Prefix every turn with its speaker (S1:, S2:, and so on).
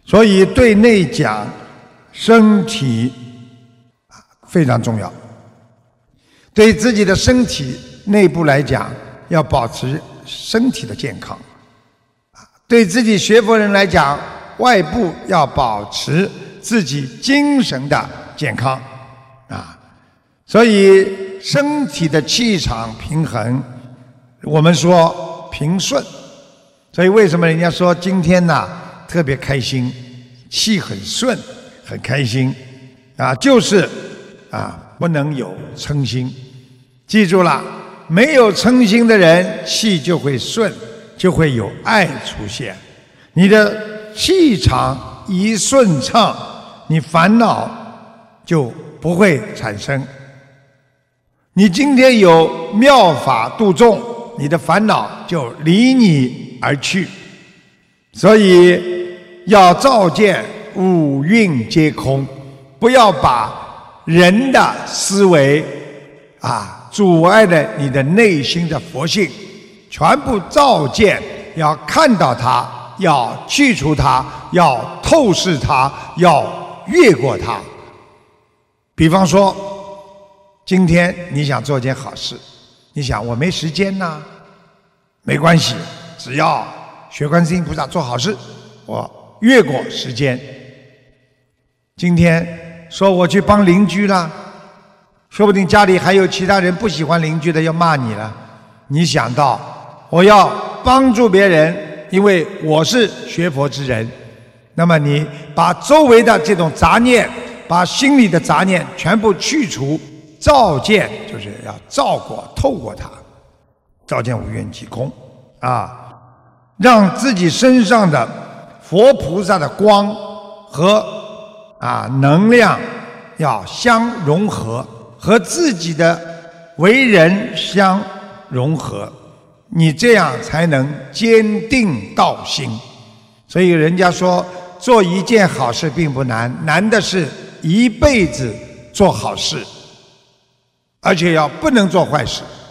S1: 所以对内讲，身体非常重要。对自己的身体内部来讲，要保持身体的健康；对自己学佛人来讲，外部要保持自己精神的健康啊。所以身体的气场平衡，我们说平顺。所以为什么人家说今天呢特别开心，气很顺，很开心啊？就是不能有嗔心。记住了，没有嗔心的人，气就会顺，就会有爱出现。你的气场一顺畅，你烦恼就不会产生。你今天有妙法度众，你的烦恼就离你而去。所以要照见五蕴皆空，不要把人的思维阻碍了你的内心的佛性，全部照见，要看到它，要去除它，要透视它，要越过它。比方说，今天你想做件好事，你想我没时间呐，没关系，只要学观世音菩萨做好事，我越过时间。今天说我去帮邻居了，说不定家里还有其他人不喜欢邻居的要骂你了，你想到我要帮助别人，因为我是学佛之人，那么你把周围的这种杂念，把心里的杂念全部去除，照见就是要照过透过它，照见五蕴即空让自己身上的佛菩萨的光和能量要相融合，和自己的为人相融合，你这样才能坚定道心。所以人家说做一件好事并不难，难的是一辈子做好事，而且不能做坏事。